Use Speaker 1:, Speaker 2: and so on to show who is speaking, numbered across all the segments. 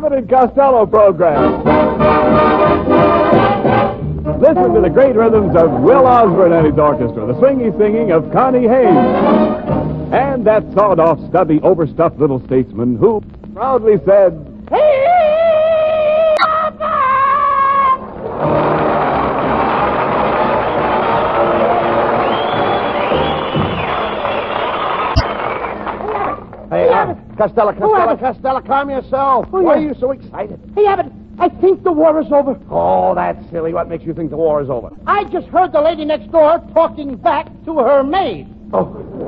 Speaker 1: Abbott and Costello program. Listen to the great rhythms of Will Osborne and his orchestra, the swingy singing of Connie Haynes, and that sawed-off, stubby, overstuffed little statesman who proudly said, "Hey, Papa!"
Speaker 2: Hey, Costello, calm yourself. Why are you so excited?
Speaker 3: Hey, Abbott, I think the war is over.
Speaker 2: Oh, that's silly. What makes you think the war is over?
Speaker 3: I just heard the lady next door talking back to her maid.
Speaker 2: Oh.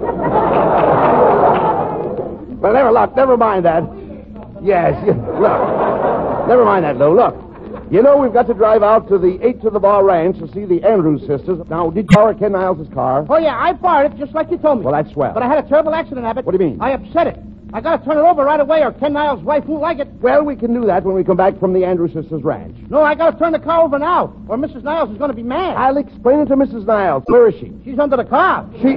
Speaker 2: Well, never mind that. Yes, look. Never mind that, Lou. Look. You know, we've got to drive out to the 8 to the Bar Ranch to see the Andrews sisters. Now, did you borrow Ken Niles' car?
Speaker 3: Oh, yeah, I borrowed it just like you told me.
Speaker 2: Well, that's swell.
Speaker 3: But I had a terrible accident, Abbott.
Speaker 2: What do you mean?
Speaker 3: I upset it. I got to turn it over right away or Ken Niles' wife won't like it.
Speaker 2: Well, we can do that when we come back from the Andrews sisters' ranch.
Speaker 3: No, I got to turn the car over now or Mrs. Niles is going to be mad.
Speaker 2: I'll explain it to Mrs. Niles. Where is she?
Speaker 3: She's under the car.
Speaker 2: She's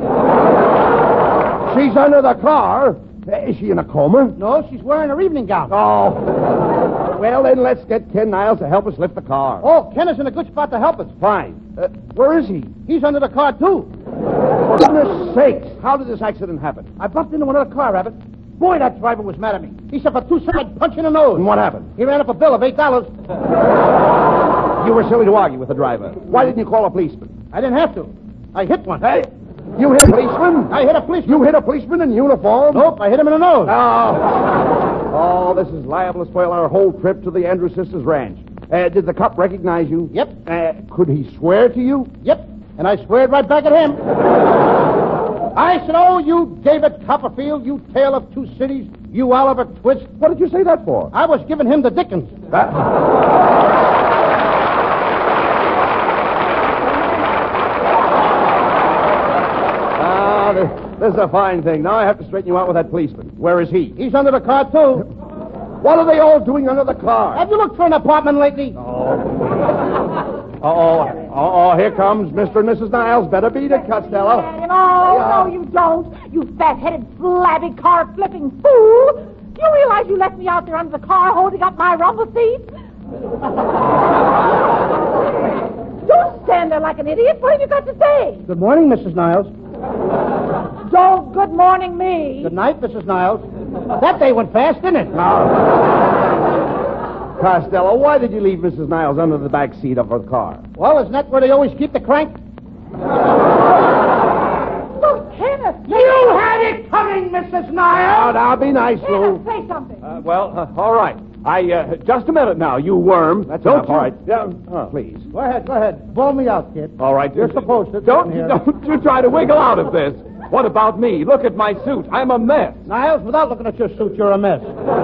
Speaker 2: under the car? Is she in a coma?
Speaker 3: No, she's wearing her evening gown.
Speaker 2: Oh. Well, then let's get Ken Niles to help us lift the car.
Speaker 3: Oh, Ken is in a good spot to help us.
Speaker 2: Fine. Where is he?
Speaker 3: He's under the car, too.
Speaker 2: For goodness sakes, how did this accident happen?
Speaker 3: I bumped into another car, Rabbit. Boy, that driver was mad at me. He said for 2 cents I'd punch in the nose.
Speaker 2: And what happened?
Speaker 3: He ran up a bill of $8.
Speaker 2: You were silly to argue with the driver. Why didn't you call a policeman?
Speaker 3: I didn't have to. I hit one.
Speaker 2: Hey, you hit a policeman?
Speaker 3: I hit a policeman.
Speaker 2: You hit a policeman in uniform?
Speaker 3: Nope, I hit him in the nose.
Speaker 2: Oh, this is liable to spoil our whole trip to the Andrews sisters' ranch. Did the cop recognize you?
Speaker 3: Yep.
Speaker 2: Could he swear to you?
Speaker 3: Yep. And I sweared right back at him. I said, "Oh, you David Copperfield, you tale of two cities, you Oliver Twist."
Speaker 2: What did you say that for?
Speaker 3: I was giving him the Dickens.
Speaker 2: This is a fine thing. Now I have to straighten you out with that policeman. Where is he?
Speaker 3: He's under the car, too.
Speaker 2: What are they all doing under the car?
Speaker 3: Have you looked for an apartment lately?
Speaker 2: Oh, here comes Mr. and Mrs. Niles. Better beat it, Costello.
Speaker 4: No, you don't. You fat-headed, flabby, car-flipping fool. You realize you left me out there under the car holding up my rumble seat? Don't stand there like an idiot. What have you got to say?
Speaker 3: Good morning, Mrs. Niles.
Speaker 4: Don't good morning me.
Speaker 3: Good night, Mrs. Niles. That day went fast, didn't it?
Speaker 2: Costello, why did you leave Mrs. Niles under the back seat of her car?
Speaker 3: Well, isn't that where they always keep the crank?
Speaker 4: Look, Kenneth.
Speaker 3: You had it coming, Mrs. Niles.
Speaker 2: Now, be nice, Lou.
Speaker 4: Kenneth, say something.
Speaker 1: All right. Just a minute now, you worm.
Speaker 2: That's
Speaker 1: Don't
Speaker 2: enough.
Speaker 1: you...
Speaker 2: All right.
Speaker 1: Yeah.
Speaker 2: Please.
Speaker 3: Go ahead. Blow me out, kid.
Speaker 1: All right.
Speaker 3: You're supposed to.
Speaker 1: Don't you try to wiggle out of this. What about me? Look at my suit. I'm a mess.
Speaker 3: Niles, without looking at your suit, you're a mess.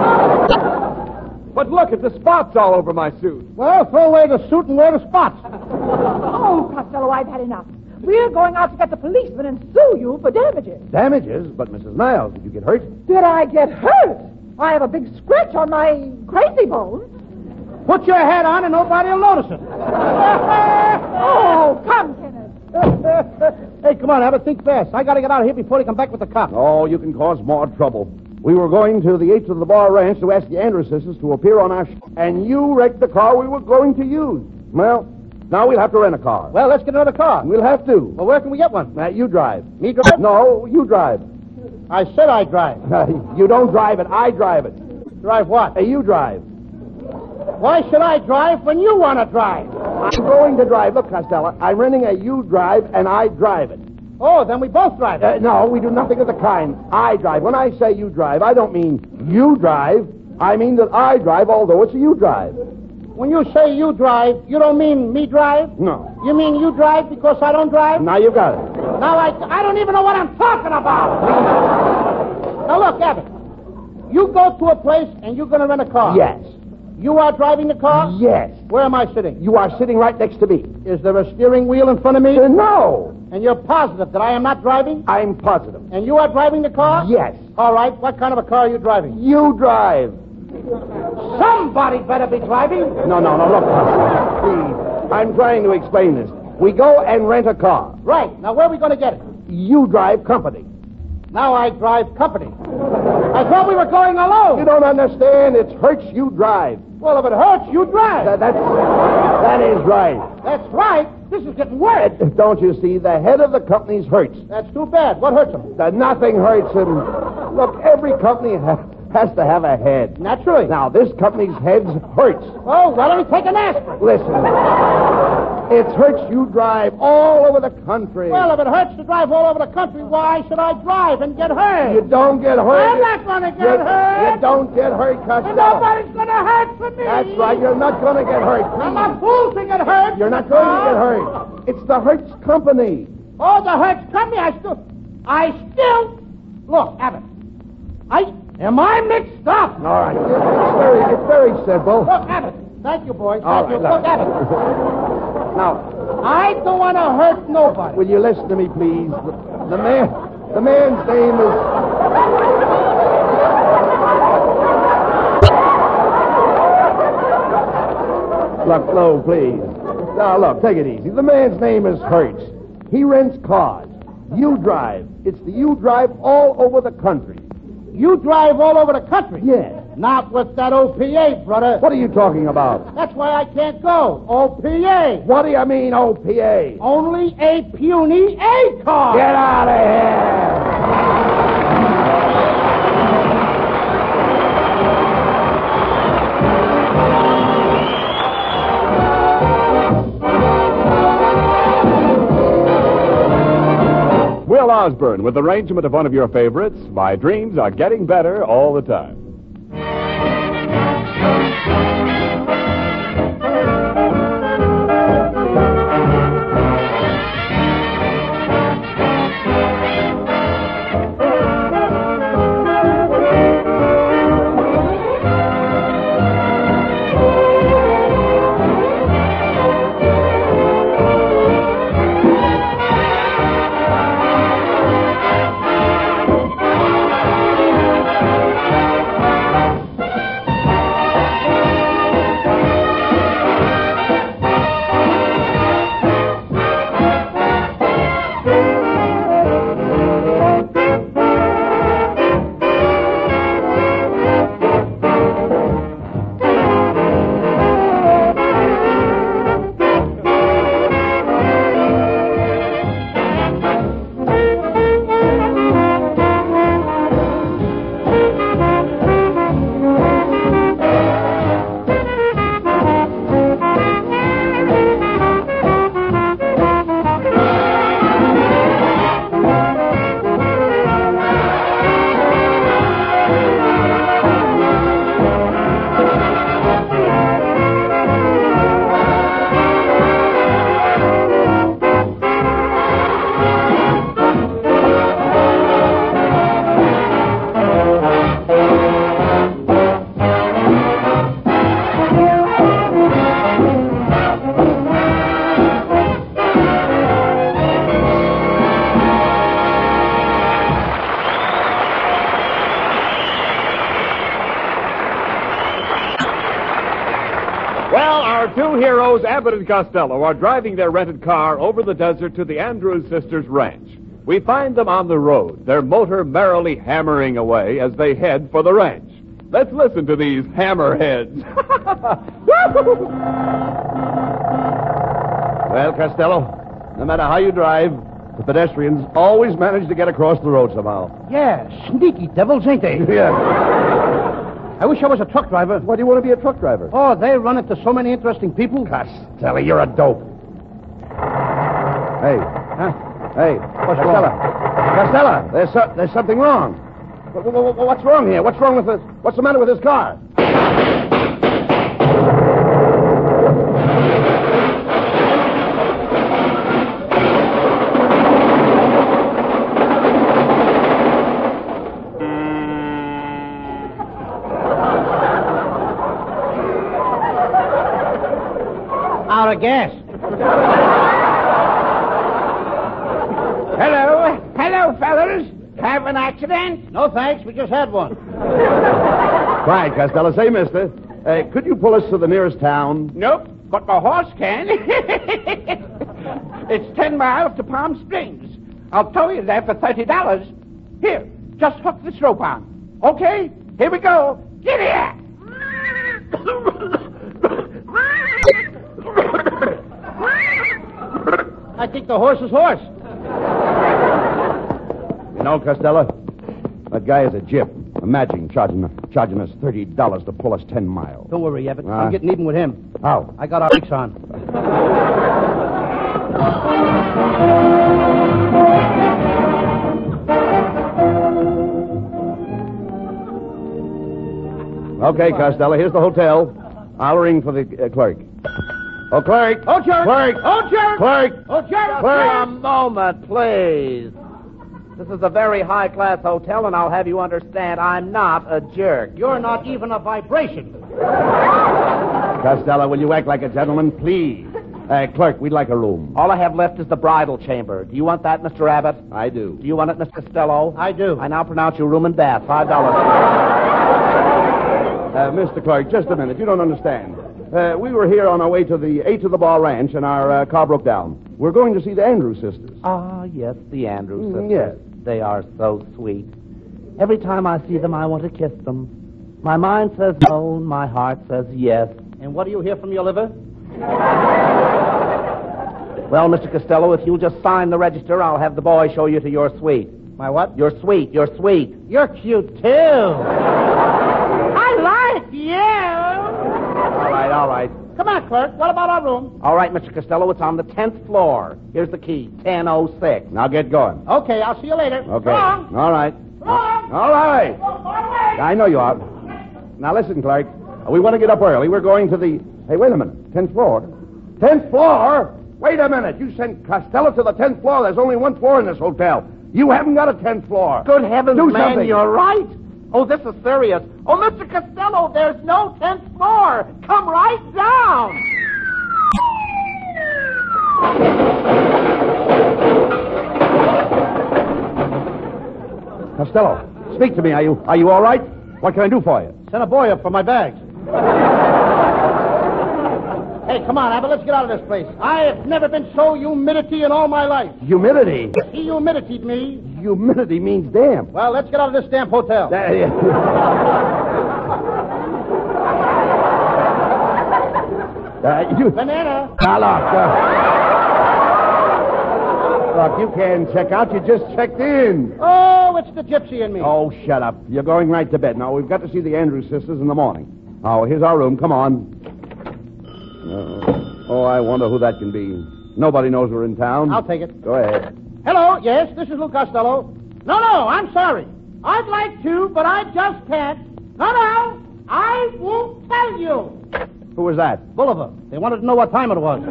Speaker 1: But look at the spots all over my suit.
Speaker 3: Well, throw away the suit and wear the spots.
Speaker 4: Oh, Costello, I've had enough. We're going out to get the policeman and sue you for damages.
Speaker 2: Damages? But, Mrs. Niles, did you get hurt?
Speaker 4: Did I get hurt? I have a big scratch on my crazy bone.
Speaker 3: Put your hat on and nobody will notice it.
Speaker 4: Oh, come, Kenneth.
Speaker 3: Hey, come on, Abbott, think fast. I got to get out of here before they come back with the cops.
Speaker 2: Oh, you can cause more trouble. We were going to the 8 to the Bar Ranch to ask the Andrews sisters to appear on our show, and you wrecked the car we were going to use. Well, now we'll have to rent a car.
Speaker 3: Well, let's get another car.
Speaker 2: We'll have to.
Speaker 3: Well, where can we get one?
Speaker 2: You drive.
Speaker 3: Me drive?
Speaker 2: No, you drive.
Speaker 3: I said I drive.
Speaker 2: You don't drive it. I drive it.
Speaker 3: Drive what?
Speaker 2: You drive.
Speaker 3: Why should I drive when you want to drive?
Speaker 2: I'm going to drive. Look, Costello, I'm renting a you drive, and I drive it.
Speaker 3: Oh, then we both drive it.
Speaker 2: No, we do nothing of the kind. I drive. When I say you drive, I don't mean you drive. I mean that I drive, although it's a you drive.
Speaker 3: When you say you drive, you don't mean me drive?
Speaker 2: No.
Speaker 3: You mean you drive because I don't drive?
Speaker 2: Now you got it.
Speaker 3: Now I don't even know what I'm talking about. Now look, Abbott. You go to a place and you're going to rent a car.
Speaker 2: Yes.
Speaker 3: You are driving the car?
Speaker 2: Yes.
Speaker 3: Where am I sitting?
Speaker 2: You are sitting right next to me.
Speaker 3: Is there a steering wheel in front of me?
Speaker 2: No.
Speaker 3: And you're positive that I am not driving?
Speaker 2: I'm positive.
Speaker 3: And you are driving the car?
Speaker 2: Yes.
Speaker 3: All right. What kind of a car are you driving?
Speaker 2: You drive.
Speaker 3: Somebody better be driving.
Speaker 2: No. Look, please. I'm trying to explain this. We go and rent a car.
Speaker 3: Right. Now, where are we going to get it?
Speaker 2: You drive company.
Speaker 3: Now I drive company. I thought we were going alone.
Speaker 2: You don't understand. It's Hertz you drive.
Speaker 3: Well, if it hurts, you drive.
Speaker 2: That is right.
Speaker 3: That's right. This is getting worse.
Speaker 2: Don't you see? The head of the company's Hertz.
Speaker 3: That's too bad. What hurts him?
Speaker 2: Nothing hurts him. Look, every company has to have a head.
Speaker 3: Naturally.
Speaker 2: Now, this company's head's Hertz.
Speaker 3: Oh, well, let me take an aspirin.
Speaker 2: Listen. It's Hertz you drive all over the country.
Speaker 3: Well, if it hurts to drive all over the country, why should I drive and get hurt?
Speaker 2: You don't get hurt.
Speaker 3: I'm not going to get hurt.
Speaker 2: You don't get hurt,
Speaker 3: And
Speaker 2: Costello.
Speaker 3: nobody's going to hurt for me.
Speaker 2: That's right. You're not going to get hurt.
Speaker 3: I'm a fool to get hurt.
Speaker 2: You're not going to get hurt. It's the Hertz Company.
Speaker 3: Oh, the Hertz Company. I still. Look, Abbott. Am I mixed up?
Speaker 2: All right. It's very simple.
Speaker 3: Look, Abbott. Thank you, boys.
Speaker 2: All
Speaker 3: Thank you.
Speaker 2: right,
Speaker 3: Look, Abbott.
Speaker 2: Now,
Speaker 3: I don't want to hurt nobody.
Speaker 2: will you listen to me, please? The man's name is... Look, no, please. Now, look, take it easy. The man's name is Hertz. He rents cars. You drive. It's the you drive all over the country.
Speaker 3: You drive all over the country.
Speaker 2: Yes.
Speaker 3: Not with that OPA, brother.
Speaker 2: What are you talking about?
Speaker 3: That's why I can't go. OPA.
Speaker 2: What do you mean, OPA?
Speaker 3: Only a puny A car.
Speaker 2: Get out of here!
Speaker 1: Will Osborne with arrangement of one of your favorites, My Dreams Are Getting Better All the Time. Two heroes, Abbott and Costello, are driving their rented car over the desert to the Andrews sisters' ranch. We find them on the road, their motor merrily hammering away as they head for the ranch. Let's listen to these hammerheads.
Speaker 2: Well, Costello, no matter how you drive, the pedestrians always manage to get across the road somehow.
Speaker 3: Yeah, sneaky devils, ain't they?
Speaker 2: Yeah.
Speaker 3: I wish I was a truck driver.
Speaker 2: Why do you want to be a truck driver?
Speaker 3: Oh, they run into so many interesting people.
Speaker 2: Costello, you're a dope. Hey.
Speaker 3: Huh?
Speaker 2: Hey.
Speaker 3: What's
Speaker 2: Costello.
Speaker 3: wrong?
Speaker 2: Costello, there's something wrong. What's wrong here? What's the matter with this car?
Speaker 3: Out of gas.
Speaker 5: Hello, fellas. Have an accident?
Speaker 3: No, thanks. We just had one.
Speaker 2: Quiet, Costello. Say, mister, could you pull us to the nearest town?
Speaker 5: Nope, but my horse can. It's 10 miles to Palm Springs. I'll tow you there for $30. Here, just hook this rope on. Okay, here we go. Get here!
Speaker 3: I think the horse is hoarse.
Speaker 2: You know, Costello, that guy is a gyp. Imagine charging us $30 to pull us 10 miles.
Speaker 3: Don't worry, Abbott. I'm getting even with him.
Speaker 2: How?
Speaker 3: I got our brakes on.
Speaker 2: Okay, Costello, here's the hotel. I'll ring for the clerk. Oh, clerk!
Speaker 3: Oh, jerk!
Speaker 2: Clerk!
Speaker 3: Oh, jerk!
Speaker 2: Clerk!
Speaker 3: Oh, jerk!
Speaker 2: Clerk!
Speaker 6: A moment, please. This is a very high-class hotel, and I'll have you understand I'm not a jerk.
Speaker 3: You're not even a vibration.
Speaker 2: Costello, will you act like a gentleman, please? Clerk, we'd like a room.
Speaker 6: All I have left is the bridal chamber. Do you want that, Mr. Abbott?
Speaker 2: I do.
Speaker 6: Do you want it, Mr. Costello?
Speaker 3: I do.
Speaker 6: I now pronounce you room and bath. $5.
Speaker 2: Mr. Clerk, just a minute. You don't understand. We were here on our way to the 8 to the Bar Ranch, and our car broke down. We're going to see the Andrews sisters.
Speaker 6: Ah, yes, the Andrews sisters.
Speaker 2: Yes.
Speaker 6: They are so sweet. Every time I see them, I want to kiss them. My mind says no, and my heart says yes.
Speaker 3: And what do you hear from your liver?
Speaker 6: Well, Mr. Costello, if you'll just sign the register, I'll have the boy show you to your suite.
Speaker 3: My what?
Speaker 6: Your suite, your suite.
Speaker 3: You're cute, too. I like you.
Speaker 2: All right.
Speaker 3: Come on, clerk. What about our room?
Speaker 6: All right, Mr. Costello, it's on the 10th floor. Here's the key, 1006.
Speaker 2: Now get going.
Speaker 3: Okay, I'll see you later.
Speaker 2: Okay.
Speaker 3: Wrong.
Speaker 2: All right.
Speaker 3: Wrong.
Speaker 2: All right. I know you are. Now listen, Clark. We want to get up early. We're going to the... Hey, wait a minute. 10th floor? 10th floor? Wait a minute. You sent Costello to the 10th floor. There's only one floor in this hotel. You haven't got a 10th floor.
Speaker 6: Good heavens,
Speaker 2: Do
Speaker 6: man,
Speaker 2: something.
Speaker 6: you're right. Oh, this is serious. Oh, Mr. Costello, there's no 10th floor. Come right down.
Speaker 2: Costello, speak to me. Are you all right? What can I do for you?
Speaker 3: Send a boy up for my bags. Hey, come on, Abbott. Let's get out of this place. I have never been so humidity in all my life.
Speaker 2: Humidity?
Speaker 3: He humiditied me.
Speaker 2: Humidity means damp.
Speaker 3: Well, let's get out of this damn hotel. Banana.
Speaker 2: Now, look, you can't check out. You just checked in.
Speaker 3: Oh, it's the gypsy in me.
Speaker 2: Oh, shut up. You're going right to bed. Now, we've got to see the Andrews sisters in the morning. Oh, here's our room. Come on. I wonder who that can be. Nobody knows we're in town.
Speaker 3: I'll take it.
Speaker 2: Go ahead.
Speaker 3: Hello, yes, this is Lou Costello. No, I'm sorry. I'd like to, but I just can't. No, I won't tell you.
Speaker 2: Who was that?
Speaker 3: Bolivar. They wanted to know what time it was.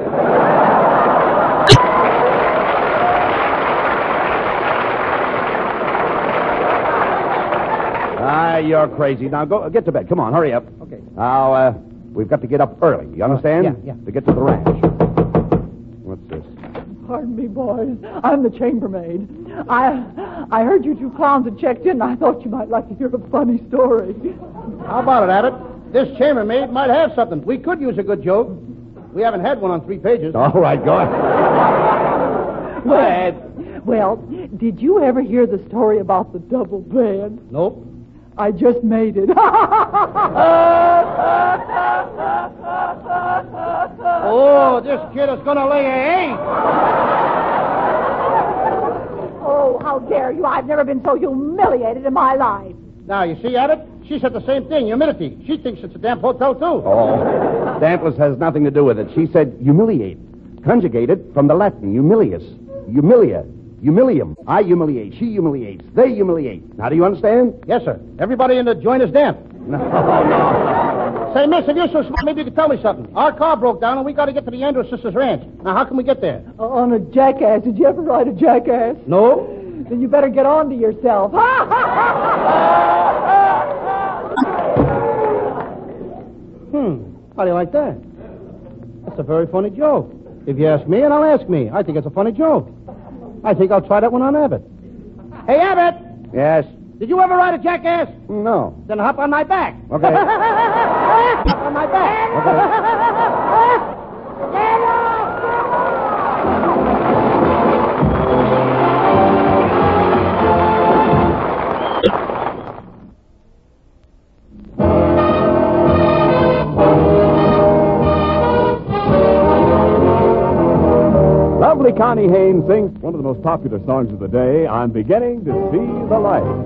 Speaker 2: You're crazy. Now, go get to bed. Come on, hurry up.
Speaker 3: Okay.
Speaker 2: Now, we've got to get up early. You understand?
Speaker 3: Yeah.
Speaker 2: To get to the ranch. What's this?
Speaker 4: Pardon me, boys. I'm the chambermaid. I heard you two clowns had checked in, and I thought you might like to hear a funny story.
Speaker 3: How about it, Abbott? This chambermaid might have something. We could use a good joke. We haven't had one on 3 pages.
Speaker 2: All right, go ahead.
Speaker 4: Go ahead. Well, did you ever hear the story about the double bed?
Speaker 3: Nope.
Speaker 4: I just made it.
Speaker 3: Oh, this kid is going to lay an egg.
Speaker 4: Oh, how dare you. I've never been so humiliated in my life.
Speaker 3: Now, you see, Abbott? She said the same thing, humidity. She thinks it's a damp hotel, too.
Speaker 2: Oh, dampness has nothing to do with it. She said humiliate. Conjugated from the Latin, humilius. Humilia. Humilium. I humiliate. She humiliates. They humiliate. Now, do you understand?
Speaker 3: Yes, sir. Everybody in the joint is damp.
Speaker 2: No.
Speaker 3: Say, miss, if you're so smart, maybe you could tell me something. Our car broke down, and we got to get to the Andrews sisters' ranch. Now, how can we get there?
Speaker 4: On a jackass. Did you ever ride a jackass?
Speaker 3: No.
Speaker 4: Then you better get on to yourself.
Speaker 3: How do you like that? That's a very funny joke. If you ask me, and I'll ask me. I think it's a funny joke. I think I'll try that one on Abbott. Hey, Abbott!
Speaker 2: Yes?
Speaker 3: Did you ever ride a jackass?
Speaker 2: No.
Speaker 3: Then hop on my back.
Speaker 2: Okay.
Speaker 3: Hop on my back.
Speaker 1: lovely Connie Haynes sings one of the most popular songs of the day, I'm Beginning to See the Light.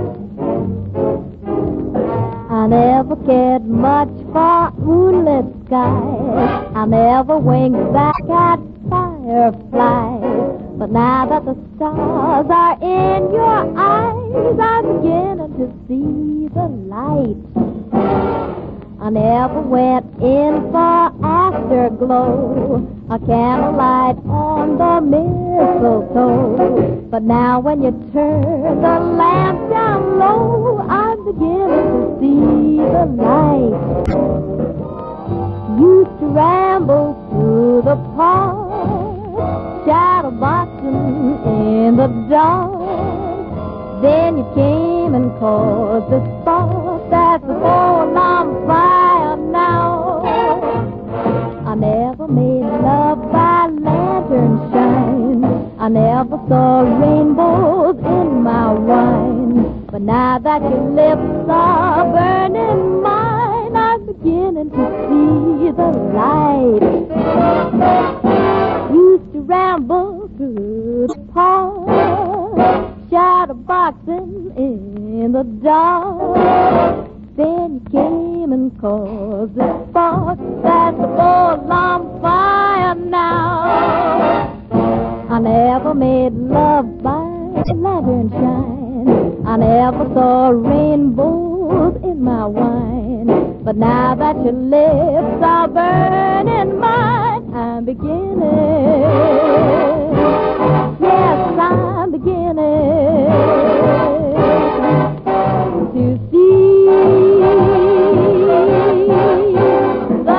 Speaker 7: I never cared much for moonlit skies. I never winked back at fireflies. But now that the stars are in your eyes, I'm beginning to see the light. I never went in for afterglow, a candlelight on the mistletoe. But now when you turn the lamp down low, I'm beginning to see the light. Used to ramble through the park, shadow boxing in the dark. Then you came and caused a spark that's a whole on fire now. I never made love by lantern shine. I never saw rainbows in my wine. But now that your lips are burning mine, I'm beginning to see the light. Used to ramble through the park, shadow boxing in the dark. Then you came and caused a spark that's a full on fire now. I never made love by lantern shine. I never saw rainbows in my wine. But now that your lips are burning mine, I'm beginning. Yes, I'm beginning to see the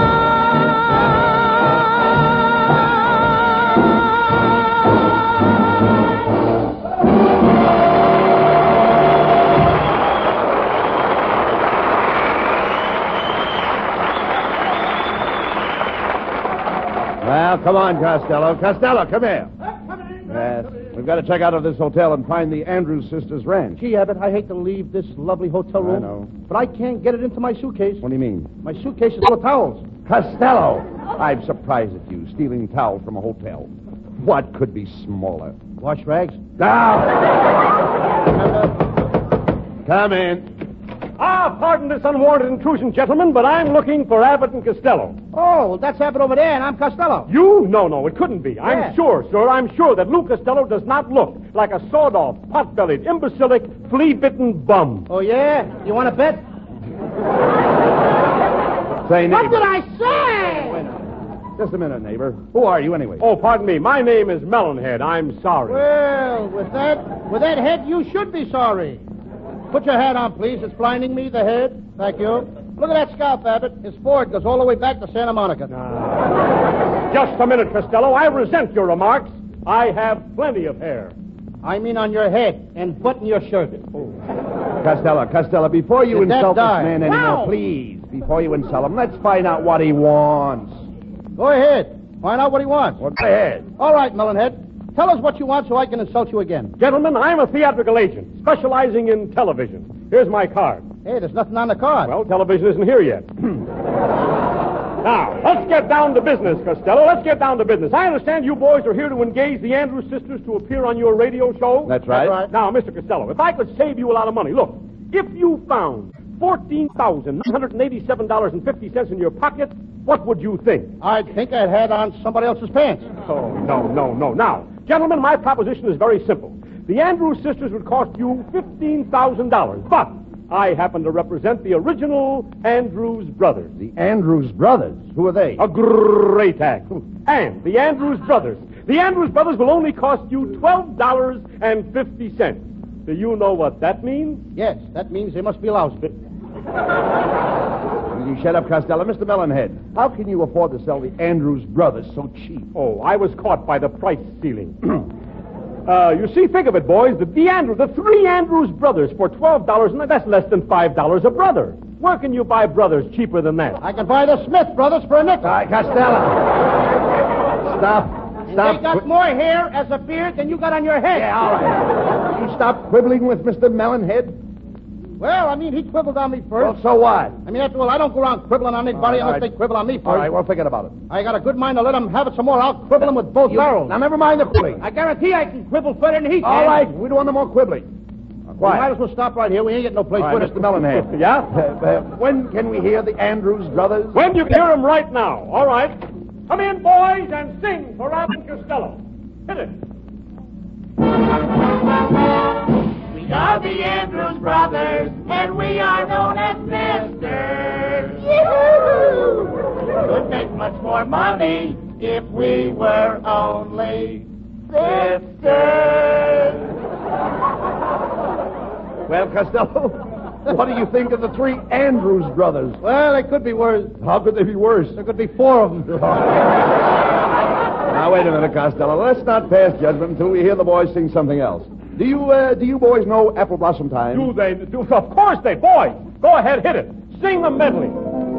Speaker 2: Well, come on, Costello. Costello, come here. Yes, we've got to check out of this hotel and find the Andrews Sisters Ranch.
Speaker 3: Gee, Abbott, I hate to leave this lovely hotel room.
Speaker 2: I know.
Speaker 3: But I can't get it into my suitcase.
Speaker 2: What do you mean?
Speaker 3: My suitcase is full of towels.
Speaker 2: Costello! I'm surprised at you, stealing towels from a hotel. What could be smaller?
Speaker 3: Wash rags?
Speaker 2: Now! Come in.
Speaker 8: Pardon this unwarranted intrusion, gentlemen, but I'm looking for Abbott and Costello.
Speaker 3: Oh, well, that's Abbott over there, and I'm Costello.
Speaker 8: You? No, it couldn't be.
Speaker 3: Yeah.
Speaker 8: I'm sure, sir, I'm sure that Lou Costello does not look like a sawed-off, pot-bellied, imbecilic, flea-bitten bum.
Speaker 3: Oh, yeah? You want to bet?
Speaker 2: Say, neighbor.
Speaker 3: What did I say?
Speaker 2: Just a minute, neighbor. Who are you, anyway?
Speaker 8: Oh, pardon me. My name is Melonhead. I'm sorry.
Speaker 3: Well, with that head, you should be sorry. Put your hat on, please. It's blinding me, the head. Thank you. Look at that scalp, Abbott. His Ford goes all the way back to Santa Monica.
Speaker 8: Just a minute, Costello. I resent your remarks. I have plenty of hair.
Speaker 3: I mean on your head and button your shirt.
Speaker 2: Costello, before you
Speaker 3: Did that
Speaker 2: insult this
Speaker 3: die?
Speaker 2: man anymore,
Speaker 3: Wow.
Speaker 2: please, before you insult him, let's find out what he wants.
Speaker 3: Go ahead. Find out what he wants.
Speaker 2: Well, go ahead.
Speaker 3: All right, Melonhead. Tell us what you want so I can insult you again.
Speaker 8: Gentlemen, I'm a theatrical agent specializing in television. Here's my card.
Speaker 3: Hey, there's nothing on the card.
Speaker 8: Well, television isn't here yet. Now, let's get down to business, Costello. Let's get down to business. I understand you boys are here to engage the Andrews sisters to appear on your radio show.
Speaker 2: That's right.
Speaker 8: Now, Mr. Costello, if I could save you a lot of money, look, if you found $14,987.50 in your pocket, what would you think?
Speaker 3: I think I had on somebody else's pants.
Speaker 8: Oh, no. Now, gentlemen, my proposition is very simple. The Andrews sisters would cost you $15,000, but I happen to represent the original Andrews brothers.
Speaker 2: The Andrews brothers. Who are they?
Speaker 8: A great act. And the Andrews brothers. The Andrews brothers will only cost you $12.50. Do you know what that means?
Speaker 3: Yes, that means they must be lousy.
Speaker 2: Will you shut up, Costello? Mr. Melonhead, how can you afford to sell the Andrews brothers so cheap?
Speaker 8: Oh, I was caught by the price ceiling. You see, think of it, boys. The three Andrews brothers for $12, and that's less than $5 a brother. Where can you buy brothers cheaper than that?
Speaker 3: I can buy the Smith brothers for a nickel.
Speaker 2: All right, Costello. Stop.
Speaker 3: They got more hair as a beard than you got on your head.
Speaker 2: Yeah, all right. You stop quibbling with Mr. Melonhead.
Speaker 3: Well, I mean, he quibbled on me
Speaker 2: Well,
Speaker 3: first.
Speaker 2: so what?
Speaker 3: I mean, after all, I don't go around quibbling on anybody
Speaker 2: All right,
Speaker 3: unless they quibble on me first.
Speaker 2: All right, well, forget about it.
Speaker 3: I got a good mind to let him have it some more. I'll quibble him with both barrels.
Speaker 2: Now, never mind the quibbling.
Speaker 3: I guarantee I can quibble further than he can.
Speaker 2: All right, we don't want no more quibbling.
Speaker 3: We
Speaker 2: Quiet.
Speaker 3: might as well stop right here. We ain't getting no place
Speaker 2: All right,
Speaker 3: with
Speaker 2: Mr.
Speaker 3: it.
Speaker 2: Mellenhead.
Speaker 8: Yeah?
Speaker 2: When can we hear the Andrews Brothers?
Speaker 8: When you can hear him right now. All right. Come in, boys, and sing for Abbott Costello. Hit it.
Speaker 5: We are the Andrews Brothers, and we are known as Misters. Yoo-hoo! Could make much more money if we were only sisters.
Speaker 2: Well, Costello, what do you think of the three Andrews Brothers?
Speaker 3: Well, they could be worse.
Speaker 2: How could they be worse?
Speaker 3: There could be four of them.
Speaker 2: Now, wait a minute, Costello. Let's not pass judgment until we hear the boys sing something else. Do you boys know Apple Blossom Time?
Speaker 8: Do they? Of course they. Boys, go ahead, hit it. Sing the medley.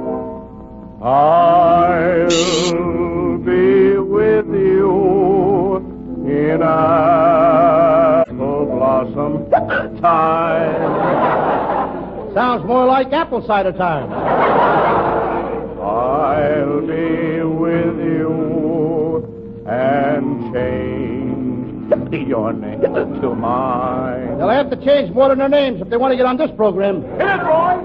Speaker 1: I'll be with you in apple blossom time.
Speaker 3: Sounds more like apple cider time.
Speaker 1: I'll be with you and change your name to mine.
Speaker 3: They'll have to change more than their names if they want to get on this program.
Speaker 8: Hit it, boys.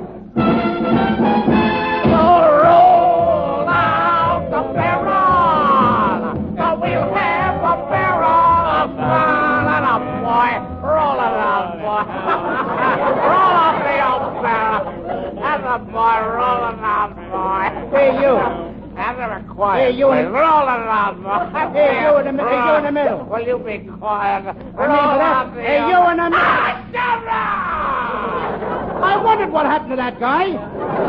Speaker 5: Roll out the barrel. We'll have a barrel of fun. And a boy, roll it out, boy. Roll out the old barrel. That's a boy, roll it out, boy.
Speaker 3: Hey, you.
Speaker 5: That's never quiet.
Speaker 3: Hey, you in
Speaker 5: please. Roll it out, boy.
Speaker 3: Hey, you in the middle.
Speaker 5: Will you be quiet?
Speaker 3: I mean,
Speaker 5: Roll out the
Speaker 3: hey,
Speaker 5: old-
Speaker 3: you in the middle.
Speaker 5: Ah, shut up!
Speaker 3: I wondered what happened to that guy.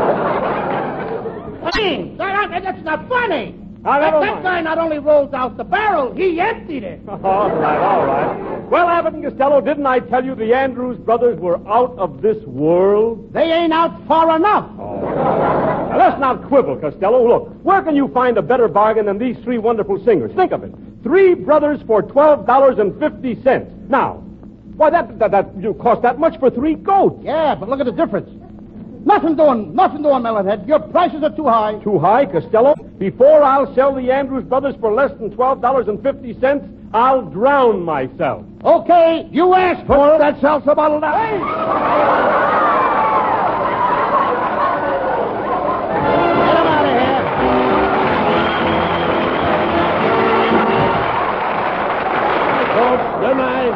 Speaker 3: Hey, that's not funny.
Speaker 8: never
Speaker 3: That
Speaker 8: mind.
Speaker 3: guy not only rolled out the barrel, he emptied it.
Speaker 8: All right, all right. Well, Abbott and Costello, didn't I tell you the Andrews Brothers were out of this world?
Speaker 3: They ain't out far enough.
Speaker 8: Now, let's not quibble, Costello. Look, where can you find a better bargain than these three wonderful singers? Think of it. Three brothers for $12.50. Now, why, that you cost that much for three goats.
Speaker 3: Yeah, but look at the difference. Nothing doing, Melonhead. Your prices are too high.
Speaker 8: Too high, Costello? Before I'll sell the Andrews Brothers for less than $12.50, I'll drown myself.
Speaker 3: Okay, you asked for it.
Speaker 2: That sells a bottle now.
Speaker 3: Get him out of here.
Speaker 2: Folks, good night.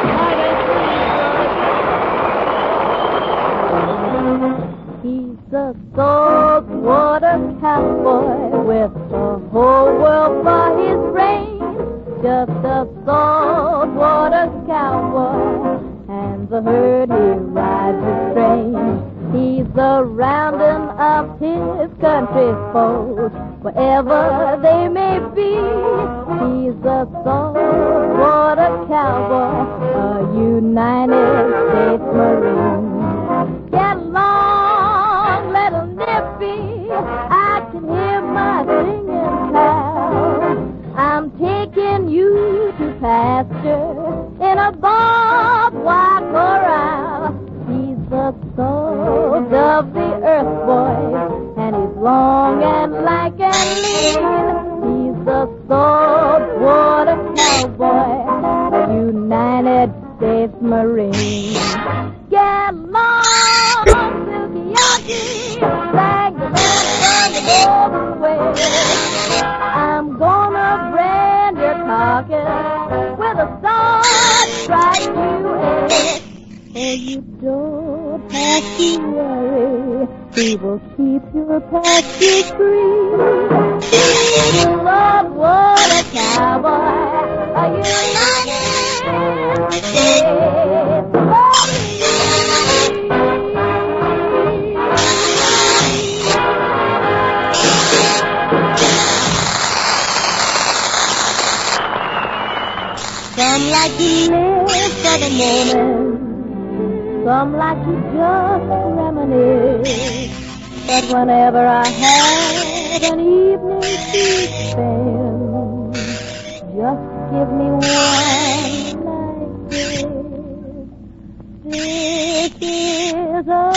Speaker 7: He's a saltwater cowboy with the whole world for his reins. Just a saltwater cowboy, and the herd he rides is strange. He's a rounding up his country foes, wherever they may be. He's a saltwater cowboy, a United States Marine. Get along, little Nippy, I can hear my singing cow. I'm taking you to pasture in a barbed wire corral. He's the salt of the earth, boy, and he's long and lank and lean. He's the saltwater cowboy, a United States Marine. Get along, Silky Yankee, like the man from the golden way. I'm gonna brand your carcass with a star striped U.S. Oh, you don't have to worry, we will keep your pasture free. He's the saltwater cowboy, a United States Some like to live for the moment, some like to just reminisce. But whenever I have an evening to spend, just give me one like this. This is a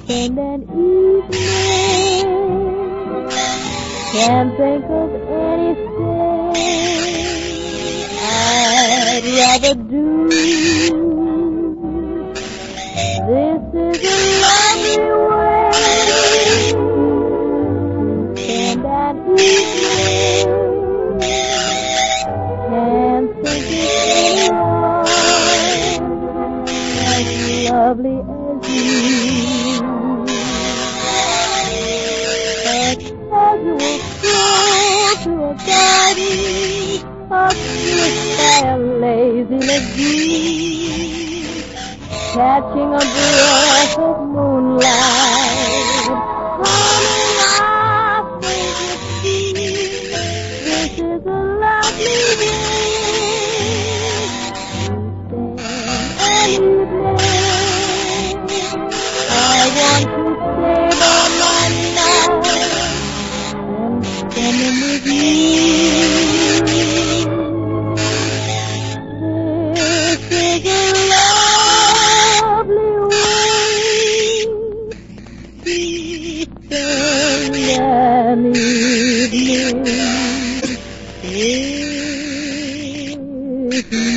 Speaker 7: spend an evening. Can't think of anything I'd rather do. This is a lovely way to spend an evening. Can't think of anyone as lovely as you. A casual stroll to a garden, uplifted by a lazy lagoon, catching a breath of moonlight, humming our favorite tune. This is a lovely day to spend an evening. I want to save all my life and spend them with you. This is a lovely way to spend an evening with you.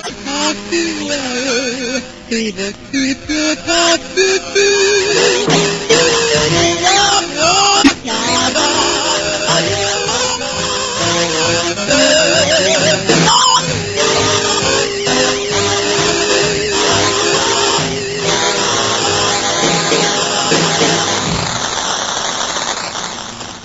Speaker 9: Keep it, talk,